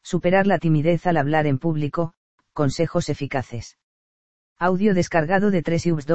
Superar la timidez al hablar en público, consejos eficaces. Audio descargado de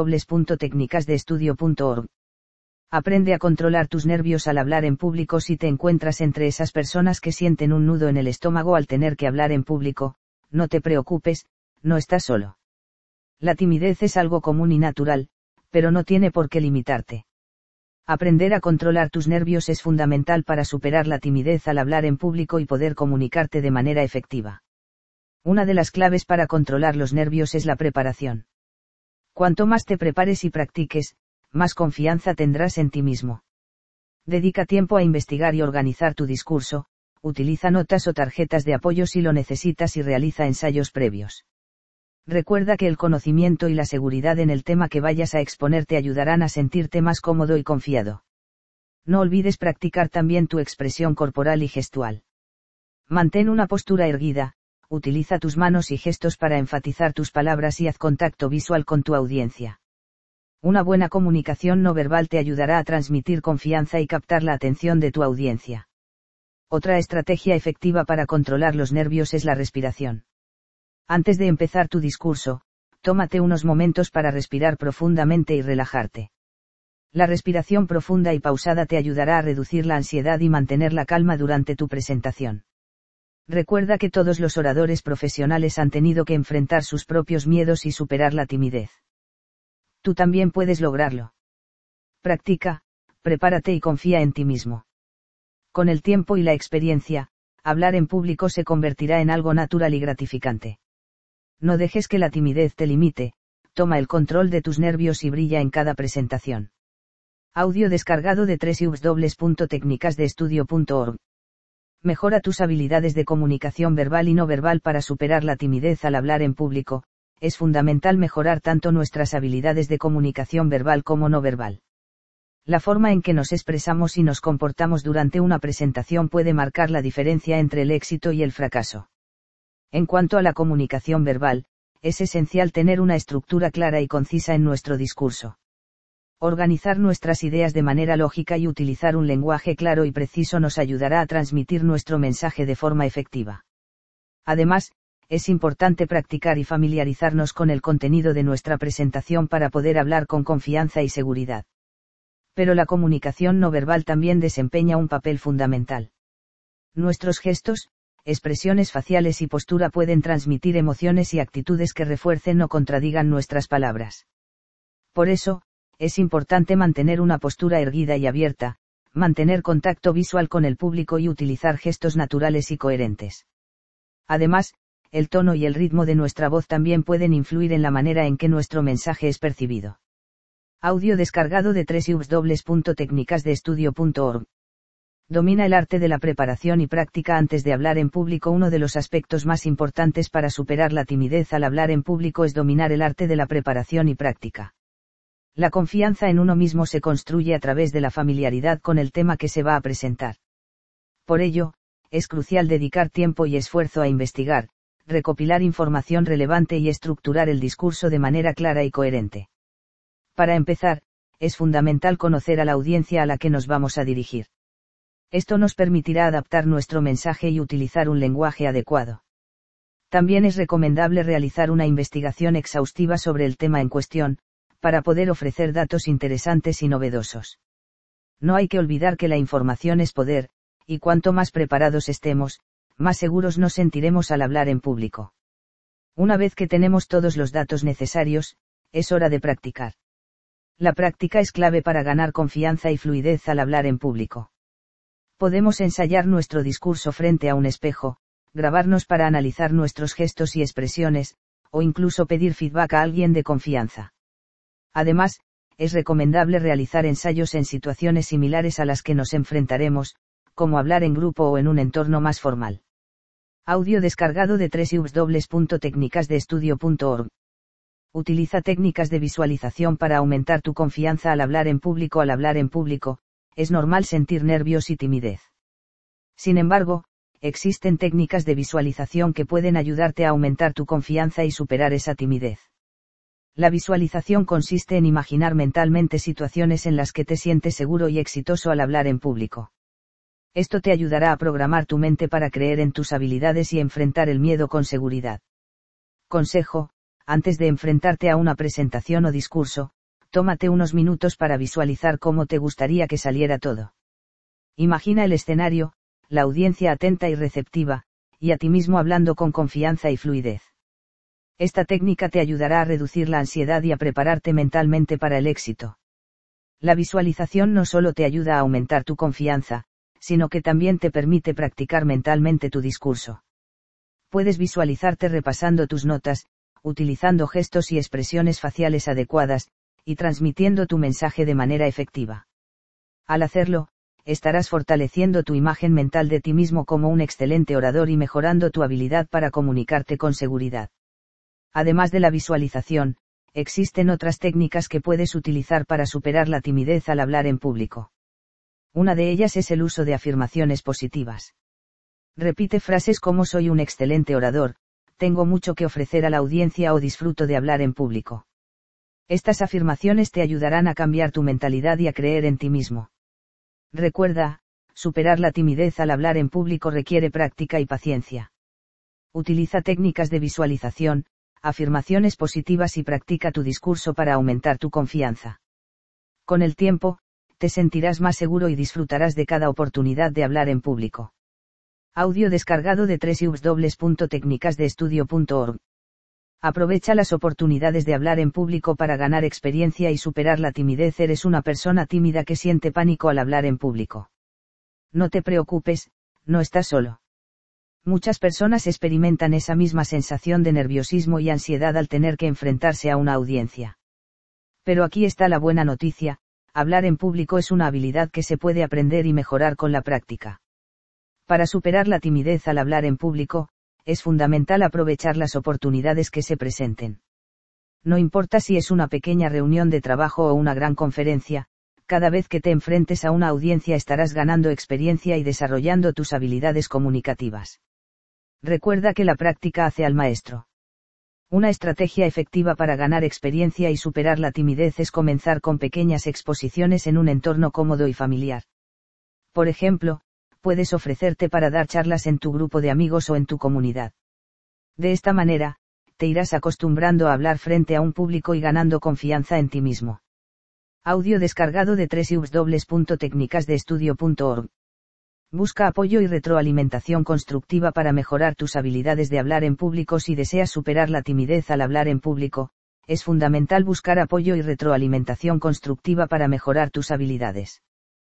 www.tecnicasdeestudio.org. Aprende a controlar tus nervios al hablar en público. Si te encuentras entre esas personas que sienten un nudo en el estómago al tener que hablar en público, no te preocupes, no estás solo. La timidez es algo común y natural, pero no tiene por qué limitarte. Aprender a controlar tus nervios es fundamental para superar la timidez al hablar en público y poder comunicarte de manera efectiva. Una de las claves para controlar los nervios es la preparación. Cuanto más te prepares y practiques, más confianza tendrás en ti mismo. Dedica tiempo a investigar y organizar tu discurso, utiliza notas o tarjetas de apoyo si lo necesitas y realiza ensayos previos. Recuerda que el conocimiento y la seguridad en el tema que vayas a exponer te ayudarán a sentirte más cómodo y confiado. No olvides practicar también tu expresión corporal y gestual. Mantén una postura erguida, utiliza tus manos y gestos para enfatizar tus palabras y haz contacto visual con tu audiencia. Una buena comunicación no verbal te ayudará a transmitir confianza y captar la atención de tu audiencia. Otra estrategia efectiva para controlar los nervios es la respiración. Antes de empezar tu discurso, tómate unos momentos para respirar profundamente y relajarte. La respiración profunda y pausada te ayudará a reducir la ansiedad y mantener la calma durante tu presentación. Recuerda que todos los oradores profesionales han tenido que enfrentar sus propios miedos y superar la timidez. Tú también puedes lograrlo. Practica, prepárate y confía en ti mismo. Con el tiempo y la experiencia, hablar en público se convertirá en algo natural y gratificante. No dejes que la timidez te limite, toma el control de tus nervios y brilla en cada presentación. Audio descargado de www.tecnicasdeestudio.org. Mejora tus habilidades de comunicación verbal y no verbal para superar la timidez al hablar en público. Es fundamental mejorar tanto nuestras habilidades de comunicación verbal como no verbal. La forma en que nos expresamos y nos comportamos durante una presentación puede marcar la diferencia entre el éxito y el fracaso. En cuanto a la comunicación verbal, es esencial tener una estructura clara y concisa en nuestro discurso. Organizar nuestras ideas de manera lógica y utilizar un lenguaje claro y preciso nos ayudará a transmitir nuestro mensaje de forma efectiva. Además, es importante practicar y familiarizarnos con el contenido de nuestra presentación para poder hablar con confianza y seguridad. Pero la comunicación no verbal también desempeña un papel fundamental. Nuestros gestos, expresiones faciales y postura pueden transmitir emociones y actitudes que refuercen o contradigan nuestras palabras. Por eso, es importante mantener una postura erguida y abierta, mantener contacto visual con el público y utilizar gestos naturales y coherentes. Además, el tono y el ritmo de nuestra voz también pueden influir en la manera en que nuestro mensaje es percibido. Audio descargado de www.tecnicasdeestudio.org. Domina el arte de la preparación y práctica antes de hablar en público. Uno de los aspectos más importantes para superar la timidez al hablar en público es dominar el arte de la preparación y práctica. La confianza en uno mismo se construye a través de la familiaridad con el tema que se va a presentar. Por ello, es crucial dedicar tiempo y esfuerzo a investigar, recopilar información relevante y estructurar el discurso de manera clara y coherente. Para empezar, es fundamental conocer a la audiencia a la que nos vamos a dirigir. Esto nos permitirá adaptar nuestro mensaje y utilizar un lenguaje adecuado. También es recomendable realizar una investigación exhaustiva sobre el tema en cuestión, para poder ofrecer datos interesantes y novedosos. No hay que olvidar que la información es poder, y cuanto más preparados estemos, más seguros nos sentiremos al hablar en público. Una vez que tenemos todos los datos necesarios, es hora de practicar. La práctica es clave para ganar confianza y fluidez al hablar en público. Podemos ensayar nuestro discurso frente a un espejo, grabarnos para analizar nuestros gestos y expresiones, o incluso pedir feedback a alguien de confianza. Además, es recomendable realizar ensayos en situaciones similares a las que nos enfrentaremos, como hablar en grupo o en un entorno más formal. Audio descargado de www.tecnicasdeestudio.org. Utiliza técnicas de visualización para aumentar tu confianza al hablar en público. Al hablar en público, es normal sentir nervios y timidez. Sin embargo, existen técnicas de visualización que pueden ayudarte a aumentar tu confianza y superar esa timidez. La visualización consiste en imaginar mentalmente situaciones en las que te sientes seguro y exitoso al hablar en público. Esto te ayudará a programar tu mente para creer en tus habilidades y enfrentar el miedo con seguridad. Consejo: antes de enfrentarte a una presentación o discurso, tómate unos minutos para visualizar cómo te gustaría que saliera todo. Imagina el escenario, la audiencia atenta y receptiva, y a ti mismo hablando con confianza y fluidez. Esta técnica te ayudará a reducir la ansiedad y a prepararte mentalmente para el éxito. La visualización no solo te ayuda a aumentar tu confianza, sino que también te permite practicar mentalmente tu discurso. Puedes visualizarte repasando tus notas, utilizando gestos y expresiones faciales adecuadas, y transmitiendo tu mensaje de manera efectiva. Al hacerlo, estarás fortaleciendo tu imagen mental de ti mismo como un excelente orador y mejorando tu habilidad para comunicarte con seguridad. Además de la visualización, existen otras técnicas que puedes utilizar para superar la timidez al hablar en público. Una de ellas es el uso de afirmaciones positivas. Repite frases como soy un excelente orador, tengo mucho que ofrecer a la audiencia o disfruto de hablar en público. Estas afirmaciones te ayudarán a cambiar tu mentalidad y a creer en ti mismo. Recuerda, superar la timidez al hablar en público requiere práctica y paciencia. Utiliza técnicas de visualización, afirmaciones positivas y practica tu discurso para aumentar tu confianza. Con el tiempo, te sentirás más seguro y disfrutarás de cada oportunidad de hablar en público. Audio descargado de www.tecnicasdeestudio.org. Aprovecha las oportunidades de hablar en público para ganar experiencia y superar la timidez. ¿Eres una persona tímida que siente pánico al hablar en público? No te preocupes, no estás solo. Muchas personas experimentan esa misma sensación de nerviosismo y ansiedad al tener que enfrentarse a una audiencia. Pero aquí está la buena noticia: hablar en público es una habilidad que se puede aprender y mejorar con la práctica. Para superar la timidez al hablar en público, es fundamental aprovechar las oportunidades que se presenten. No importa si es una pequeña reunión de trabajo o una gran conferencia, cada vez que te enfrentes a una audiencia estarás ganando experiencia y desarrollando tus habilidades comunicativas. Recuerda que la práctica hace al maestro. Una estrategia efectiva para ganar experiencia y superar la timidez es comenzar con pequeñas exposiciones en un entorno cómodo y familiar. Por ejemplo, puedes ofrecerte para dar charlas en tu grupo de amigos o en tu comunidad. De esta manera, te irás acostumbrando a hablar frente a un público y ganando confianza en ti mismo. Audio descargado de www.tecnicasdeestudio.org. Busca apoyo y retroalimentación constructiva para mejorar tus habilidades de hablar en público. Si deseas superar la timidez al hablar en público, es fundamental buscar apoyo y retroalimentación constructiva para mejorar tus habilidades.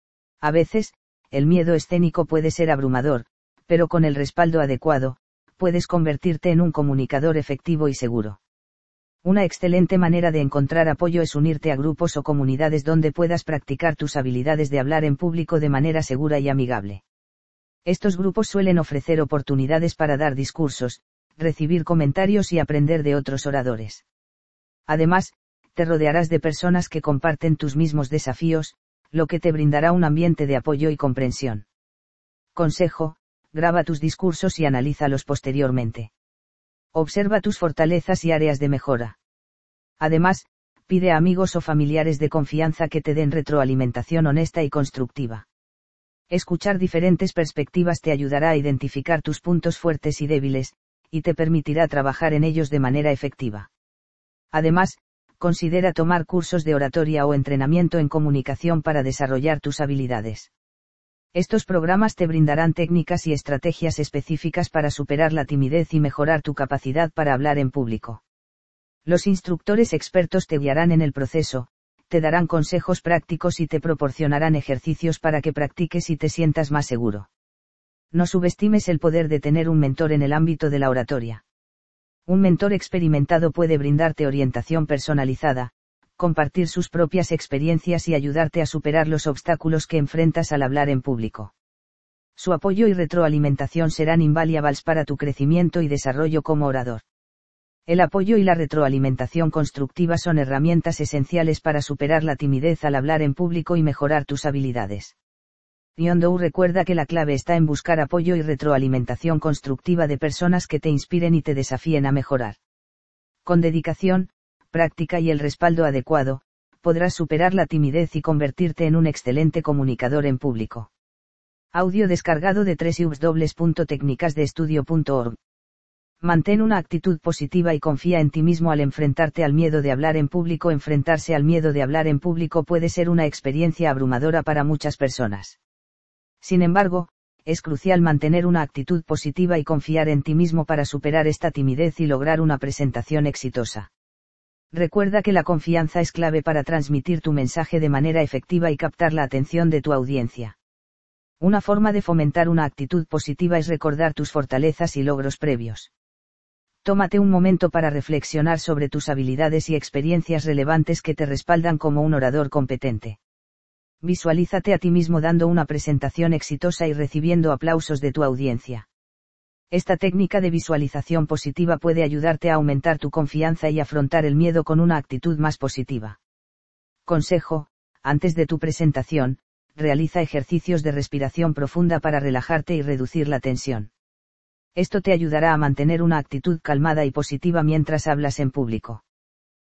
A veces, el miedo escénico puede ser abrumador, pero con el respaldo adecuado, puedes convertirte en un comunicador efectivo y seguro. Una excelente manera de encontrar apoyo es unirte a grupos o comunidades donde puedas practicar tus habilidades de hablar en público de manera segura y amigable. Estos grupos suelen ofrecer oportunidades para dar discursos, recibir comentarios y aprender de otros oradores. Además, te rodearás de personas que comparten tus mismos desafíos, lo que te brindará un ambiente de apoyo y comprensión. Consejo: graba tus discursos y analízalos posteriormente. Observa tus fortalezas y áreas de mejora. Además, pide a amigos o familiares de confianza que te den retroalimentación honesta y constructiva. Escuchar diferentes perspectivas te ayudará a identificar tus puntos fuertes y débiles, y te permitirá trabajar en ellos de manera efectiva. Además, considera tomar cursos de oratoria o entrenamiento en comunicación para desarrollar tus habilidades. Estos programas te brindarán técnicas y estrategias específicas para superar la timidez y mejorar tu capacidad para hablar en público. Los instructores expertos te guiarán en el proceso, te darán consejos prácticos y te proporcionarán ejercicios para que practiques y te sientas más seguro. No subestimes el poder de tener un mentor en el ámbito de la oratoria. Un mentor experimentado puede brindarte orientación personalizada, compartir sus propias experiencias y ayudarte a superar los obstáculos que enfrentas al hablar en público. Su apoyo y retroalimentación serán invaluables para tu crecimiento y desarrollo como orador. El apoyo y la retroalimentación constructiva son herramientas esenciales para superar la timidez al hablar en público y mejorar tus habilidades. John Doe recuerda que la clave está en buscar apoyo y retroalimentación constructiva de personas que te inspiren y te desafíen a mejorar. Con dedicación, práctica y el respaldo adecuado, podrás superar la timidez y convertirte en un excelente comunicador en público. Audio descargado de www.tecnicasdeestudio.org. Mantén una actitud positiva y confía en ti mismo al enfrentarte al miedo de hablar en público. Enfrentarse al miedo de hablar en público puede ser una experiencia abrumadora para muchas personas. Sin embargo, es crucial mantener una actitud positiva y confiar en ti mismo para superar esta timidez y lograr una presentación exitosa. Recuerda que la confianza es clave para transmitir tu mensaje de manera efectiva y captar la atención de tu audiencia. Una forma de fomentar una actitud positiva es recordar tus fortalezas y logros previos. Tómate un momento para reflexionar sobre tus habilidades y experiencias relevantes que te respaldan como un orador competente. Visualízate a ti mismo dando una presentación exitosa y recibiendo aplausos de tu audiencia. Esta técnica de visualización positiva puede ayudarte a aumentar tu confianza y afrontar el miedo con una actitud más positiva. Consejo: antes de tu presentación, realiza ejercicios de respiración profunda para relajarte y reducir la tensión. Esto te ayudará a mantener una actitud calmada y positiva mientras hablas en público.